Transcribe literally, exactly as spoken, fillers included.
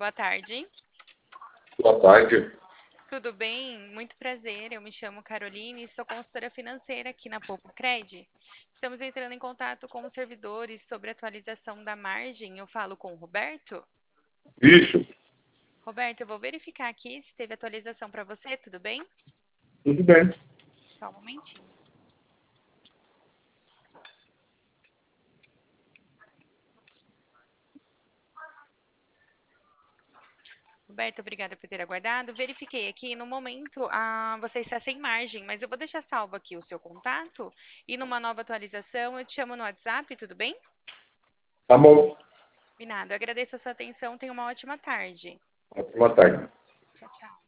boa tarde. Boa tarde. Tudo bem? Muito prazer. Eu me chamo Caroline e sou consultora financeira aqui na Poupa Cred. Estamos entrando em contato com os servidores sobre a atualização da margem. Eu falo com o Roberto. Isso, Roberto, eu vou verificar aqui se teve atualização para você, tudo bem? tudo bem. Só um momentinho. Roberto, obrigada por ter aguardado. Verifiquei aqui, no momento, ah, você está sem margem, mas eu vou deixar salvo aqui o seu contato e numa nova atualização eu te chamo no WhatsApp, tudo bem? Tá bom. Combinado. Eu agradeço a sua atenção. Tenha uma ótima tarde. Boa tarde. Tchau, tchau.